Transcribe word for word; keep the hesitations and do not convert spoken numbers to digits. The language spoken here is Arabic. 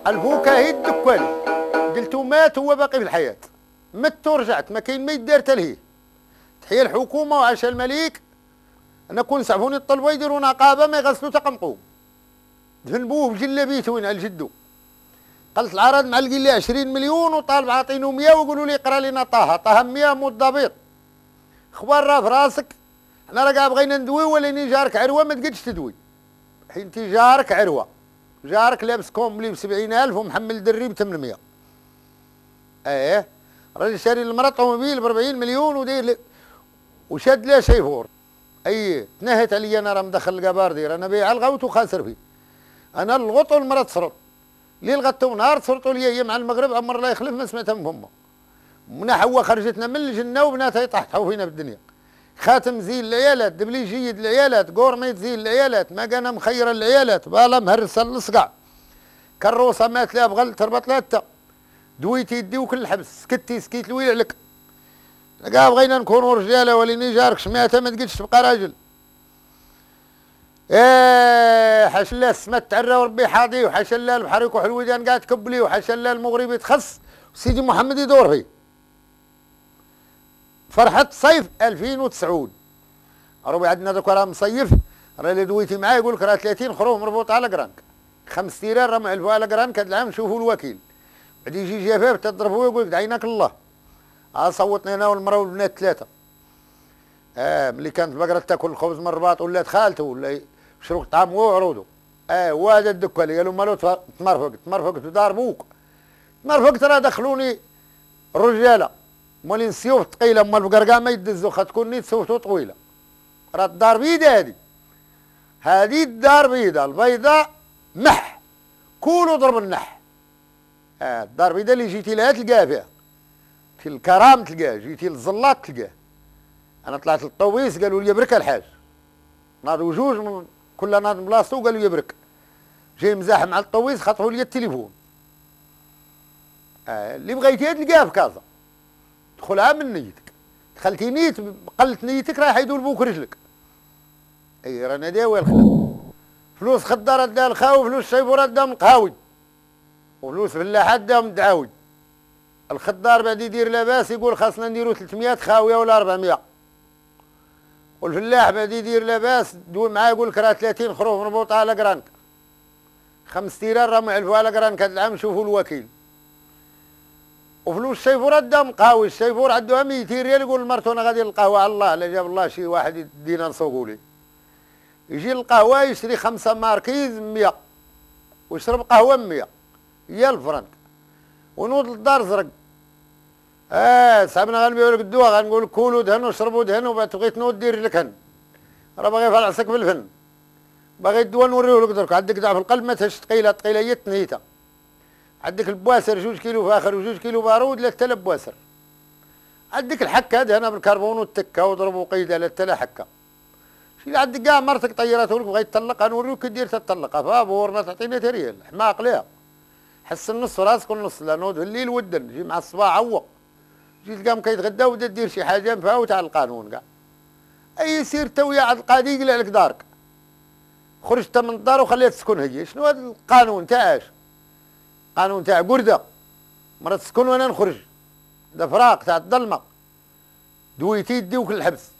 الفكاهي الدكاني قلتو مات هو باقي في الحياة، مت ورجعت ما كاين ما يدار تلهيه. تحية الحكومة وعاش الملك. انا كون سعفوني الطلبة يديروا نقابة ما يغسلوا تقمقوم، ذنبوه بجلابيته وين على جدو. قلت العرض معلقين لي عشرين مليون وطالب عاطينو مية ويقولوا لي قرا لنا طه طه مية موت ضبيط. خبار راه في راسك، حنا راه كاع بغينا ندوي ولاني جارك عروه ما تقدش تدوي. حين انت جارك عروه، جارك لابس كومبلي ب سبعين ألف ومحمل دري ب ثمانمية. ايه راجل شاري المرأة طوموبيل ب أربعين مليون وداير لي وشاد لها شيفور. اي تنهت علي انا راه مدخل القباردير، انا بيع الغوت وخاسر فيه. انا الغط والمرأة تصرط ليل غطوا نهار تصرطوا لي هي مع المغرب عمر الله يخلف ما سمعتها من فمه. منها حواء خرجتنا من الجنه وبناتها يطحطحوا فينا بالدنيا. خاتم زين العيالات، دبلي جيد العيالات، قورميت زين العيالات، ما كان مخير العيالات، بالا مهرسه للصقع. كروسه مات لها بغل تربط لها تا. دويتي يدي وكل الحبس، سكتي سكيت الويل عليك. كاع بغينا نكونوا رجاله وليني جارك سمعتها ما تقدش تبقى راجل. ايه حاش الله السما تعرى وربي حاضي، وحاش الله البحر يكون حلويدان قاعد تكبلي، وحاش الله المغرب يتخص وسيدي محمد يدور فيه. فرحة صيف ألفين وتسعود روبي عندنا دوك راه مصيف، راه اللي دويتي معاه يقول لك راه ثلاثين خروف مربوطه على قرانك، خمس تيران راه معلفوها على قرانك. هذا العام شوفوا الوكيل بعد يجي جفاف تضربوه يقول لك دعيناك الله. ها صوتنا انا والمراه والبنات ثلاثه. اه ملي كانت البقره تاكل الخبز من الرباط ولات خالته ولا يشرو الطعام هو وعروضه. اه وهذا الدكان قالوا مالو تمرفق تمرفقت وداربوك. تمرفقت راه دخلوني الرجاله مولين السيوف ثقيله، اما البقرقه ما يدزو خا تكون نيت سوفتو طويله. راه الدار بيضاء هذه، هذه الدار بيضاء، البيضاء مح كولوا ضرب النح. اه الدار بيضاء اللي جيتي لها تلقاها فيها، في الكرام تلقاه، جيتي للزلاط تلقاه. انا طلعت للطويس قالوا لي برك الحاج، ناضوا جوج من كل ناض من بلاصتو قالوا لي برك. جاي مزاح مع الطويس خطفوا لي التليفون. اه اللي بغيتيها تلقاها في كازا، دخلها من نيتك، دخلتي نيت قلت نيتك راه يدولبوك رجلك. اي رانا داوي الخدم. فلوس خضار اداها الخاوي، فلوس شيبور اداها من القهاوي، وفلوس فلاحه اداها من الدعاوي. الخضار بعد يدير لاباس يقول خاصنا نديرو ثلاثمية خاويه ولا أربعمية، والفلاح بعد يدير لاباس دوي معاه يقول لك راه ثلاثين خروف مربوطه على قرانك، خمس تيران راه معلفوا على قرانك. هذا العام شوفوا الوكيل. وفلوس الشيفور اداهم قهوي، الشيفور عندها ميتين ريال يقول لمرته انا غادي للقهوه على الله، لا جاب الله شي واحد يدينا نسوقوا لي. يجي القهوه يشري خمسه ماركيز مية ويشرب قهوه مية هي الفرنك ونوض للدار زرق. اه صاحبنا غنبيعوا لك الدواء غنقول لك كولوا دهنوا شربوا دهنوا وبعد تبغي تنوض دير لك هن، راه باغي يفلعسك بالفن. باغي الدواء نوريه لك درك. عندك ضعف القلب ما تهش ثقيله ثقيله هي تنهيتها. عندك البواسر جوج كيلو فاخر وجوج كيلو بارود لا تلا بواسر. عندك الحكه دهنا بالكربون والتكه وضربوا قيده لا تلا حكه. شي عندك كاع مرتك طيرته لك بغيت تطلقها نوريك كي دير تطلقها فابور ما تعطينا ريال حماق ليها. حس النص راسك والنص لا نوض الليل ودن جي مع الصباح عوق. جي تلقاهم كيتغدى وبدا دير شي حاجه مفاوته على القانون كاع. اي سير تويا عند القاضي يقلع لك دارك. خرجت من الدار وخليها تسكن هي. شنو هذا القانون تاع اش؟ قانون تاع قرده مرة تسكن وانا نخرج، هذا فراق تاع الظلمه. دويتي يديوك للحبس.